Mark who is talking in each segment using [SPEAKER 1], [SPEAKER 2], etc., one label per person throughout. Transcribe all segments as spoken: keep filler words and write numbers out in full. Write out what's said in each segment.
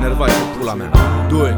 [SPEAKER 1] enervat și pula mea. Doi.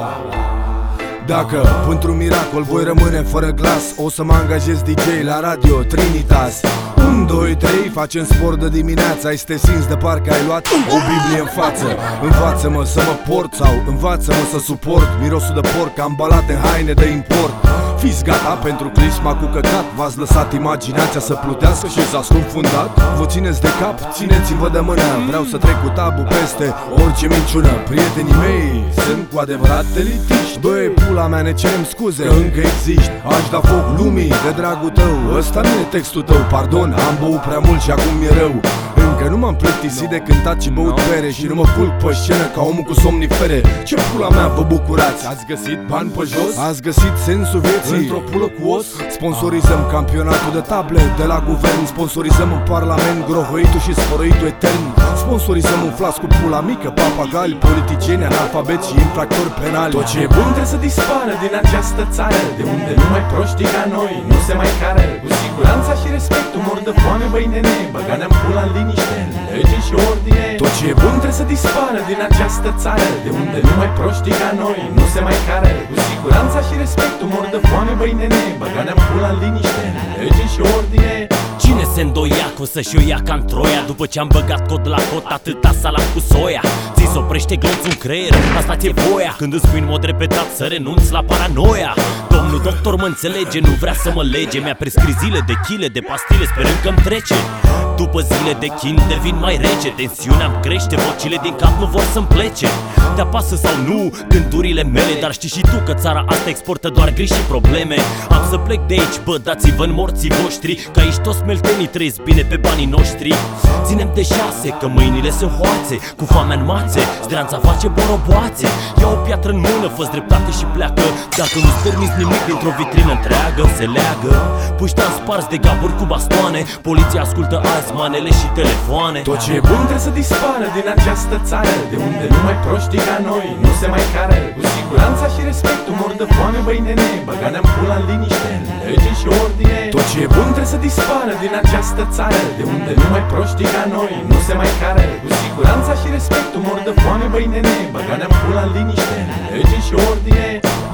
[SPEAKER 1] Dacă, pentru miracol, voi rămâne fără glas, o să mă angajez D J la Radio Trinitas. unu, doi, trei, facem sport de dimineață. Ai să te simți de parcă ai luat o Biblie în față. Învață-mă să mă port sau învață-mă să suport mirosul de porc ambalat în haine de import. Fiți gata pentru crisma cu căcat. V-ați lăsat imaginația să plutească și s-a scufundat. Vă țineți de cap, țineți-vă de mână. Vreau să trec cu tabu peste orice minciună. Prietenii mei sunt cu adevărat elitiști. Băi, pula mea, ne cerem scuze că încă existi. Aș da foc lumii de dragul tău. Ăsta nu e textul tău, pardon, am băut prea mult și acum mi-e rău. Încă nu m-am plictisit de cântat și băut bere și nu mă culc pe scenă ca omul cu somnifere. Ce pula mea vă bucurați? Ați găsit bani pe jos? Ați găsit sensul vieții într-o pulă cu os? Sponsorizăm campionatul de table de la guvern. Sponsorizăm în parlament grohăitul și sfărăitul etern. Sponsorizăm un flas cu pula mică, papagali, politicieni, analfabeti și infractori penali.
[SPEAKER 2] Tot ce e bun trebuie să dispară din această țară, de unde numai proștii ca noi nu se mai cară. Cu siguranța și respectul mor de foame, băi nene, băga-ne-am pula în liniște, în lege și ordine. Tot ce e bun trebuie să dispară din această țară, de unde numai proștii ca noi nu se mai cară. Cu siguranța și respectul mor de foame, băi nene, băga-ne-am pula în liniște, în lege și ordine.
[SPEAKER 3] Cine se îndoia că o să-și o ia ca-n Troia? După ce am băgat cot la cot atâta salat cu soia, ți-s oprește glonțul în creier, asta ți-e voia. Când îți spui în mod repetat să renunți la paranoia. Domnul doctor mă înțelege, nu vrea să mă lege. Mi-a prescris zile de chile de pastile sperând că-mi trece. După zile de chin devin mai rece, tensiunea-mi crește, vocile din cap nu vor să-mi plece. Te apasă sau nu gândurile mele, dar știi și tu că țara asta exportă doar griji și probleme. Am să plec de aici, bă, dați-vă în morții voștri, că aici toți smeltenii trăiesc bine pe banii noștri. Ținem de șase, că mâinile sunt hoațe, cu foamea în mațe, zdreanța face boroboațe. Ia o piatră în mână, fă-ți dreptate și pleacă. Dacă nu-ți permiți nimic dintr-o vitrină întreagă, se leagă. Puști-am spars de gaburi cu bastoane, poliția ascultă azi manele și telefoane.
[SPEAKER 2] Tot ce e bun trebuie să dispară din această țară, de unde numai proștii ca noi nu se mai cară. Cu siguranța și respectul mor de foame, băi nene, băga-ne-am pula în liniște, în lege și ordine. Tot ce e bun trebuie să dispară din această țară, de unde numai proștii ca noi nu se mai cară. Cu siguranța și respectul mor de foame, băi nene, băga-ne-am pula în liniște, în lege și ordine.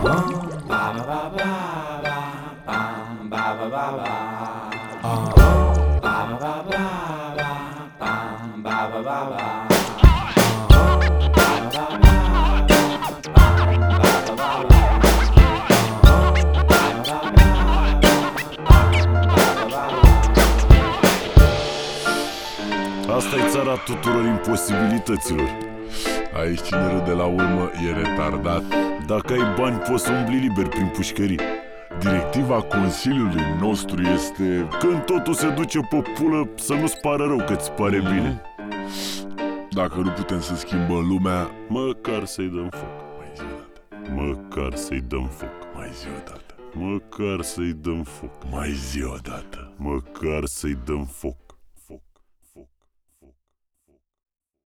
[SPEAKER 4] Asta e țara tuturor imposibilităților.
[SPEAKER 5] Aici cine râde la urmă e retardat.
[SPEAKER 4] Dacă ai bani poți să umbli liber prin pușcării.
[SPEAKER 5] Directiva Consiliului nostru este:
[SPEAKER 4] când totul se duce pe pulă, să nu-ți pară rău că ți pare bine.
[SPEAKER 5] Dacă nu putem să schimbăm lumea,
[SPEAKER 4] măcar să-i dăm foc.
[SPEAKER 5] mai zi o dată,
[SPEAKER 4] Măcar să-i dăm foc.
[SPEAKER 5] mai zi o dată,
[SPEAKER 4] Măcar să-i dăm foc.
[SPEAKER 5] mai zi o dată.
[SPEAKER 4] Măcar să-i dăm foc.